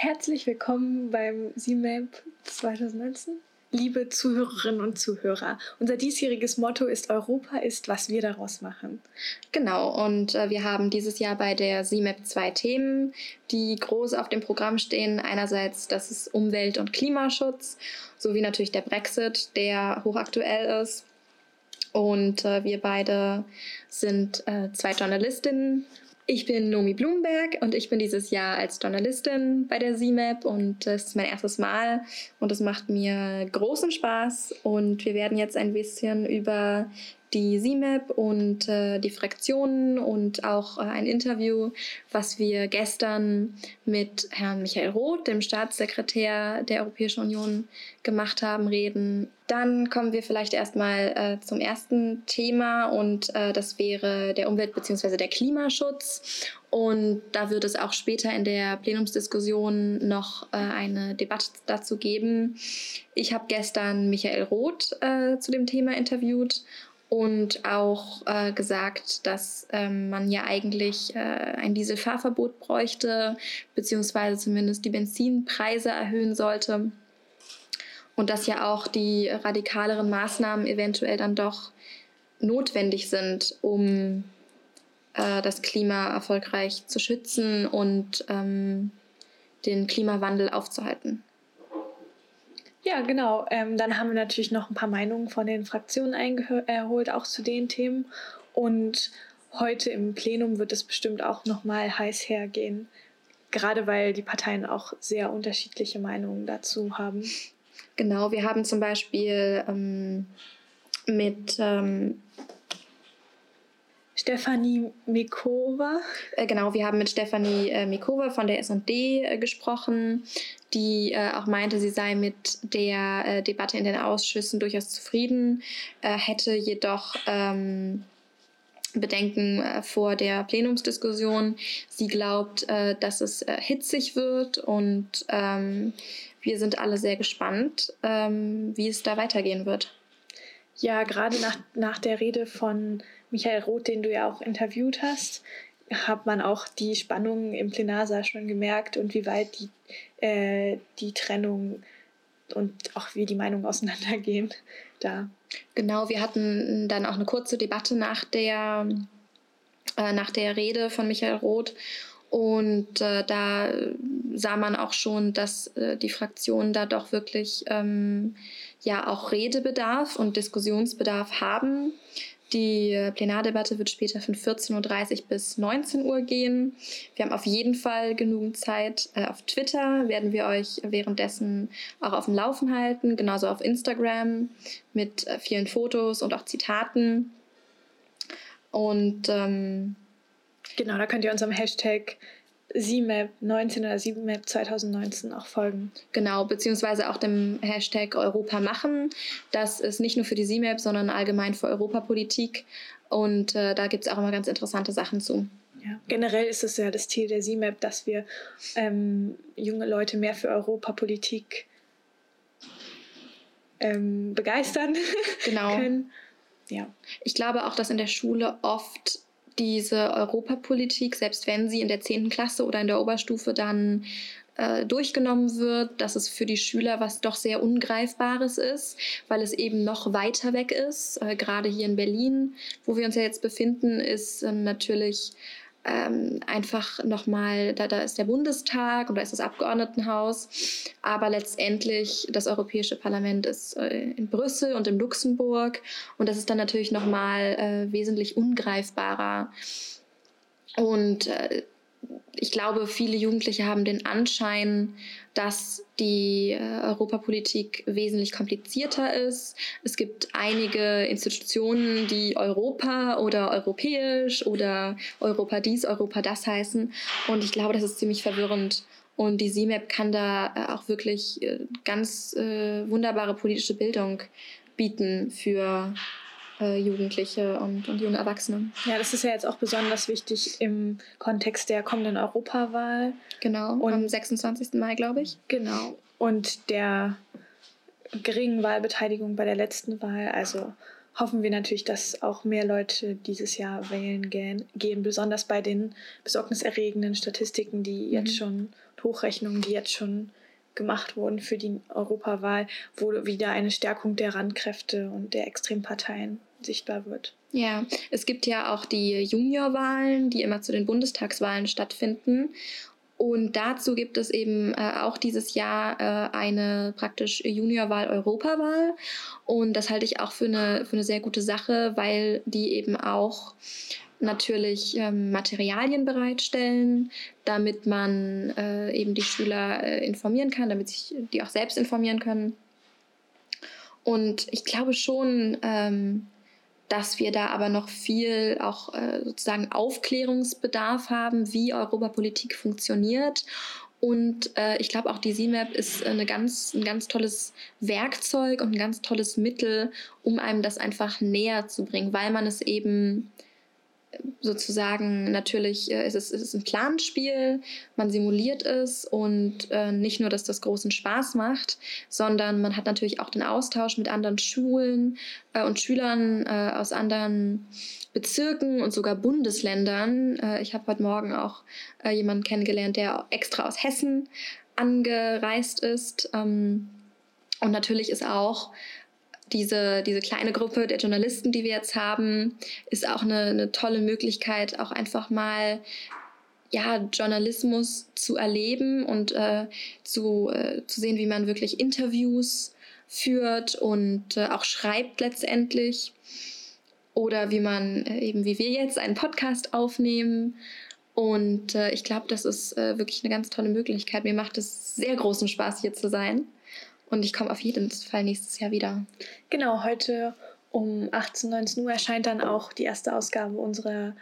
Herzlich willkommen beim CMAP 2019. Liebe Zuhörerinnen und Zuhörer, unser diesjähriges Motto ist Europa ist, was wir daraus machen. Genau, und wir haben dieses Jahr bei der CMAP 2 Themen, die groß auf dem Programm stehen. Einerseits, das ist Umwelt- und Klimaschutz, sowie natürlich der Brexit, der hochaktuell ist. Und wir beide sind zwei Journalistinnen. Ich bin Nomi Blumenberg und ich bin dieses Jahr als Journalistin bei der CMAP und das ist mein erstes Mal und es macht mir großen Spaß und wir werden jetzt ein bisschen über die CMAP und die Fraktionen und auch ein Interview, was wir gestern mit Herrn Michael Roth, dem Staatssekretär der Europäischen Union, gemacht haben, reden. Dann kommen wir vielleicht erstmal zum ersten Thema und das wäre der Umwelt- bzw. der Klimaschutz. Und da wird es auch später in der Plenumsdiskussion noch eine Debatte dazu geben. Ich habe gestern Michael Roth zu dem Thema interviewt und auch gesagt, dass man ja eigentlich ein Dieselfahrverbot bräuchte, beziehungsweise zumindest die Benzinpreise erhöhen sollte. Und dass ja auch die radikaleren Maßnahmen eventuell dann doch notwendig sind, um das Klima erfolgreich zu schützen und den Klimawandel aufzuhalten. Ja, genau. Dann haben wir natürlich noch ein paar Meinungen von den Fraktionen erholt, auch zu den Themen. Und heute im Plenum wird es bestimmt auch nochmal heiß hergehen, gerade weil die Parteien auch sehr unterschiedliche Meinungen dazu haben. Genau, wir haben zum Beispiel mit Stefanie Mikova. Wir haben mit Stefanie Mikova von der S&D gesprochen, die auch meinte, sie sei mit der Debatte in den Ausschüssen durchaus zufrieden, hätte jedoch Bedenken vor der Plenumsdiskussion. Sie glaubt, dass es hitzig wird und wir sind alle sehr gespannt, wie es da weitergehen wird. Ja, gerade nach der Rede von Michael Roth, den du ja auch interviewt hast, hat man auch die Spannung im Plenarsaal schon gemerkt und wie weit die Trennung und auch wie die Meinungen auseinandergehen da. Genau, wir hatten dann auch eine kurze Debatte nach der Rede von Michael Roth und da sah man auch schon, dass die Fraktionen da doch wirklich auch Redebedarf und Diskussionsbedarf haben. Die Plenardebatte wird später von 14.30 Uhr bis 19 Uhr gehen. Wir haben auf jeden Fall genügend Zeit. Auf Twitter werden wir euch währenddessen auch auf dem Laufen halten, genauso auf Instagram mit vielen Fotos und auch Zitaten. Und genau, da könnt ihr unserem Hashtag CMAP 19 oder CMAP 2019 auch folgen. Genau, beziehungsweise auch dem Hashtag Europa machen. Das ist nicht nur für die CMAP, sondern allgemein für Europapolitik. Und da gibt es auch immer ganz interessante Sachen zu. Ja. Generell ist es ja das Ziel der CMAP, dass wir junge Leute mehr für Europapolitik begeistern können. Ja. Ich glaube auch, dass in der Schule oft diese Europapolitik, selbst wenn sie in der 10. Klasse oder in der Oberstufe dann durchgenommen wird, dass es für die Schüler was doch sehr Ungreifbares ist, weil es eben noch weiter weg ist. Gerade hier in Berlin, wo wir uns ja jetzt befinden, ist natürlich einfach nochmal, da ist der Bundestag und da ist das Abgeordnetenhaus, aber letztendlich das Europäische Parlament ist in Brüssel und in Luxemburg und das ist dann natürlich nochmal wesentlich ungreifbarer und ich glaube, viele Jugendliche haben den Anschein, dass die Europapolitik wesentlich komplizierter ist. Es gibt einige Institutionen, die Europa oder europäisch oder Europa dies, Europa das heißen. Und ich glaube, das ist ziemlich verwirrend. Und die CMAP kann da auch wirklich ganz wunderbare politische Bildung bieten für Jugendliche und junge Erwachsene. Ja, das ist ja jetzt auch besonders wichtig im Kontext der kommenden Europawahl. Genau, und am 26. Mai, glaube ich. Genau, und der geringen Wahlbeteiligung bei der letzten Wahl. Also hoffen wir natürlich, dass auch mehr Leute dieses Jahr wählen gehen, besonders bei den besorgniserregenden Statistiken, die jetzt schon Hochrechnungen, die jetzt schon gemacht wurden für die Europawahl, wo wieder eine Stärkung der Randkräfte und der Extremparteien sichtbar wird. Ja, es gibt ja auch die Juniorwahlen, die immer zu den Bundestagswahlen stattfinden. Und dazu gibt es eben auch dieses Jahr eine praktisch Juniorwahl-Europawahl. Und das halte ich auch für eine sehr gute Sache, weil die eben auch natürlich Materialien bereitstellen, damit man eben die Schüler informieren kann, damit sich die auch selbst informieren können. Und ich glaube schon, dass wir da aber noch viel auch sozusagen Aufklärungsbedarf haben, wie Europapolitik funktioniert. Und ich glaube auch die SIMAP ist ein ganz tolles Werkzeug und ein ganz tolles Mittel, um einem das einfach näher zu bringen, weil man es eben sozusagen natürlich, es ist ein Planspiel, man simuliert es und nicht nur, dass das großen Spaß macht, sondern man hat natürlich auch den Austausch mit anderen Schulen und Schülern aus anderen Bezirken und sogar Bundesländern. Ich habe heute Morgen auch jemanden kennengelernt, der extra aus Hessen angereist ist. Und natürlich ist auch diese kleine Gruppe der Journalisten, die wir jetzt haben, ist auch eine tolle Möglichkeit, auch einfach mal Journalismus zu erleben und zu sehen, wie man wirklich Interviews führt und auch schreibt letztendlich. Oder wie man eben wie wir jetzt einen Podcast aufnehmen. Und ich glaube, das ist wirklich eine ganz tolle Möglichkeit. Mir macht es sehr großen Spaß, hier zu sein. Und ich komme auf jeden Fall nächstes Jahr wieder. Genau, heute um 18, 19 Uhr erscheint dann auch die erste Ausgabe unserer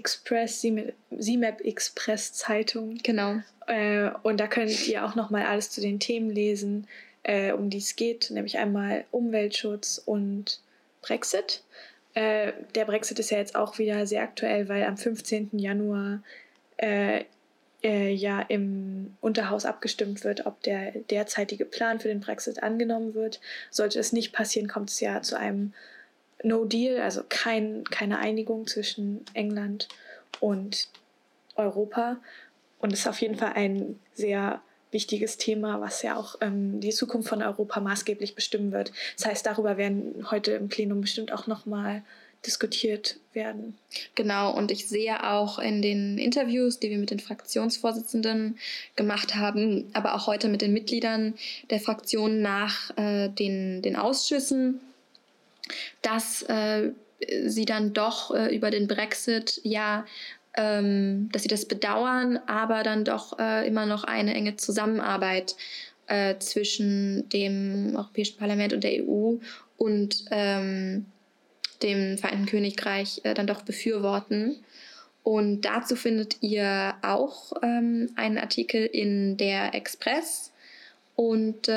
SIMAP Express Zeitung. Genau. Und da könnt ihr auch nochmal alles zu den Themen lesen, um die es geht, nämlich einmal Umweltschutz und Brexit. Der Brexit ist ja jetzt auch wieder sehr aktuell, weil am 15. Januar im Unterhaus abgestimmt wird, ob der derzeitige Plan für den Brexit angenommen wird. Sollte es nicht passieren, kommt es ja zu einem No-Deal, also keine Einigung zwischen England und Europa. Und es ist auf jeden Fall ein sehr wichtiges Thema, was ja auch die Zukunft von Europa maßgeblich bestimmen wird. Das heißt, darüber werden heute im Plenum bestimmt auch nochmal diskutiert werden. Genau, und ich sehe auch in den Interviews, die wir mit den Fraktionsvorsitzenden gemacht haben, aber auch heute mit den Mitgliedern der Fraktionen nach den Ausschüssen, dass sie dann doch über den Brexit dass sie das bedauern, aber dann doch immer noch eine enge Zusammenarbeit zwischen dem Europäischen Parlament und der EU und dem Vereinten Königreich dann doch befürworten. Und dazu findet ihr auch einen Artikel in der Express und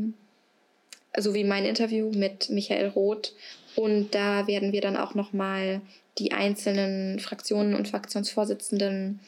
sowie mein Interview mit Michael Roth. Und da werden wir dann auch nochmal die einzelnen Fraktionen und Fraktionsvorsitzenden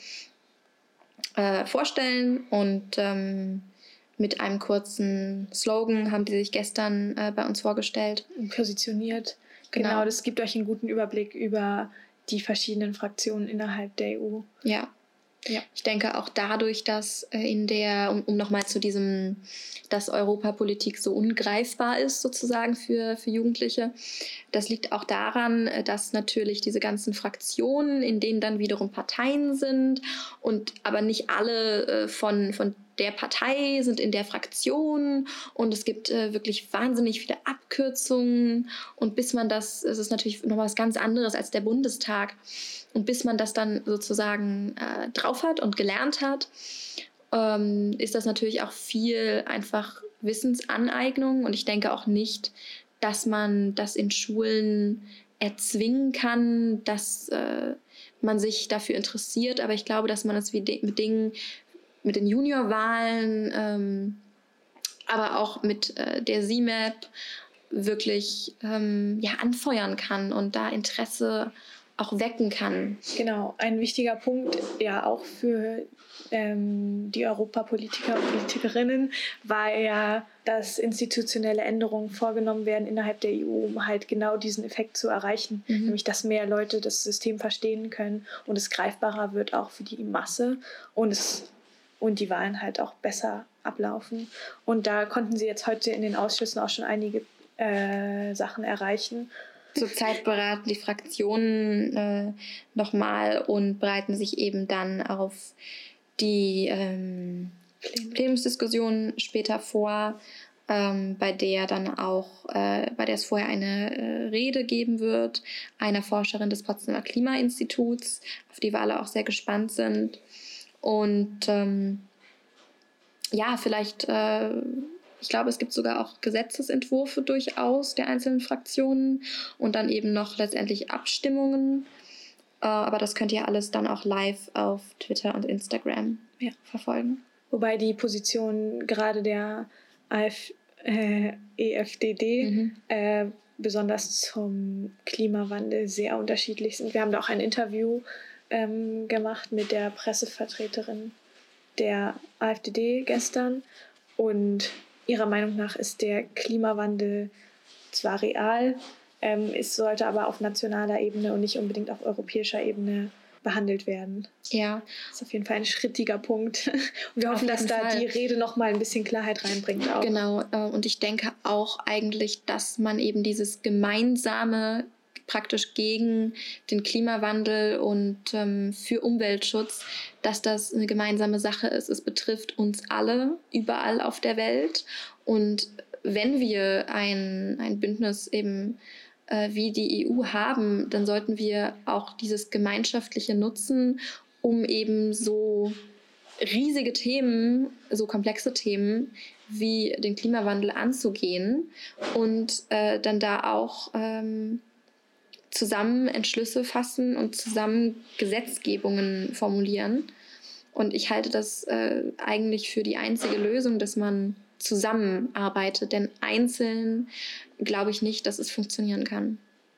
vorstellen. Und mit einem kurzen Slogan haben die sich gestern bei uns vorgestellt. Positioniert. Genau, das gibt euch einen guten Überblick über die verschiedenen Fraktionen innerhalb der EU. Ja. Ich denke auch dadurch, dass um nochmal zu diesem, dass Europapolitik so ungreifbar ist sozusagen für Jugendliche, das liegt auch daran, dass natürlich diese ganzen Fraktionen, in denen dann wiederum Parteien sind und aber nicht alle von der Partei sind in der Fraktion und es gibt wirklich wahnsinnig viele Abkürzungen und es ist natürlich noch was ganz anderes als der Bundestag. Und bis man das dann sozusagen drauf hat und gelernt hat, ist das natürlich auch viel einfach Wissensaneignung. Und ich denke auch nicht, dass man das in Schulen erzwingen kann, dass man sich dafür interessiert. Aber ich glaube, dass man das mit den Juniorwahlen, aber auch mit der SIMAP wirklich anfeuern kann und da Interesse auch wecken kann. Genau, ein wichtiger Punkt ja auch für die Europapolitiker und Politikerinnen war ja, dass institutionelle Änderungen vorgenommen werden innerhalb der EU, um halt genau diesen Effekt zu erreichen, nämlich dass mehr Leute das System verstehen können und es greifbarer wird auch für die Masse und es und die Wahlen halt auch besser ablaufen. Und da konnten sie jetzt heute in den Ausschüssen auch schon einige Sachen erreichen. Zurzeit beraten die Fraktionen nochmal und bereiten sich eben dann auf die Plenumsdiskussion später vor, bei der es vorher eine Rede geben wird, einer Forscherin des Potsdamer Klimainstituts, auf die wir alle auch sehr gespannt sind. Und vielleicht, ich glaube, es gibt sogar auch Gesetzesentwürfe durchaus der einzelnen Fraktionen und dann eben noch letztendlich Abstimmungen. Aber das könnt ihr alles dann auch live auf Twitter und Instagram verfolgen. Wobei die Positionen gerade der EFDD besonders zum Klimawandel sehr unterschiedlich sind. Wir haben da auch ein Interview gemacht mit der Pressevertreterin der AfDD gestern und ihrer Meinung nach ist der Klimawandel zwar real, es sollte aber auf nationaler Ebene und nicht unbedingt auf europäischer Ebene behandelt werden. Ja. Das ist auf jeden Fall ein schrittiger Punkt. Und wir hoffen, dass da die Rede noch mal ein bisschen Klarheit reinbringt. Auch. Genau. Und ich denke auch eigentlich, dass man eben dieses gemeinsame praktisch gegen den Klimawandel und für Umweltschutz, dass das eine gemeinsame Sache ist. Es betrifft uns alle, überall auf der Welt. Und wenn wir ein Bündnis eben wie die EU haben, dann sollten wir auch dieses Gemeinschaftliche nutzen, um eben so riesige Themen, so komplexe Themen wie den Klimawandel anzugehen und dann da auch zusammen Entschlüsse fassen und zusammen Gesetzgebungen formulieren. Und ich halte das eigentlich für die einzige Lösung, dass man zusammenarbeitet, denn einzeln glaube ich nicht, dass es funktionieren kann.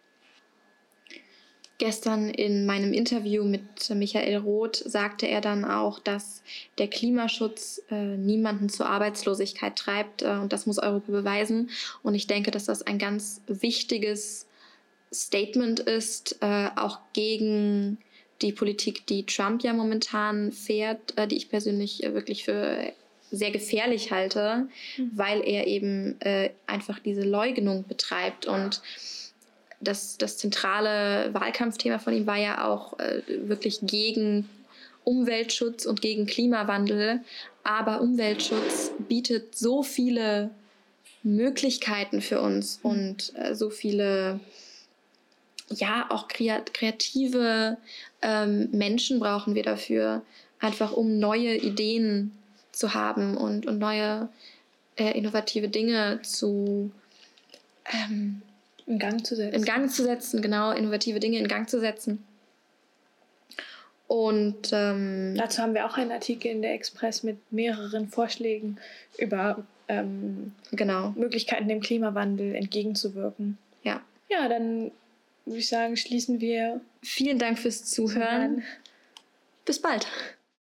Gestern in meinem Interview mit Michael Roth sagte er dann auch, dass der Klimaschutz niemanden zur Arbeitslosigkeit treibt und das muss Europa beweisen. Und ich denke, dass das ein ganz wichtiges Statement ist, auch gegen die Politik, die Trump ja momentan fährt, die ich persönlich wirklich für sehr gefährlich halte, weil er eben einfach diese Leugnung betreibt. Und das zentrale Wahlkampfthema von ihm war ja auch wirklich gegen Umweltschutz und gegen Klimawandel. Aber Umweltschutz bietet so viele Möglichkeiten für uns und so viele auch kreative Menschen brauchen wir dafür, einfach um neue Ideen zu haben und neue innovative Dinge in Gang zu setzen. Innovative Dinge in Gang zu setzen. Und dazu haben wir auch einen Artikel in der Express mit mehreren Vorschlägen über Möglichkeiten, dem Klimawandel entgegenzuwirken. Ja, dann würde ich sagen, schließen wir. Vielen Dank fürs Zuhören. Bis bald.